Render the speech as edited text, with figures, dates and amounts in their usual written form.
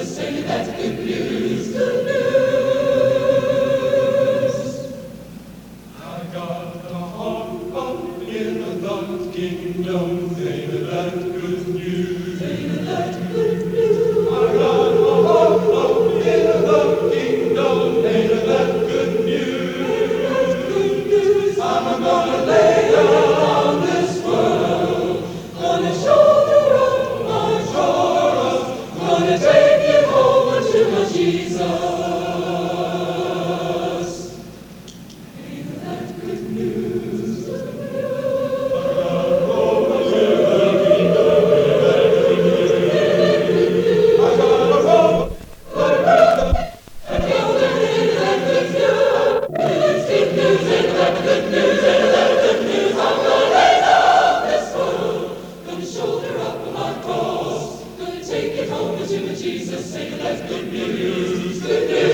Jesus, sing that good news, good news. I got a hop up in the kingdom, sing that good news, sing that good news. I got a hop up in the kingdom, sing that good news. I'm gonna lay down this world, gonna shoulder up my cross, gonna take it over to my Jesus. Ain't that good news? I got a rope. Gonna shoulder up my cross, gonna take it home to my Jesus, sing that good news, good news.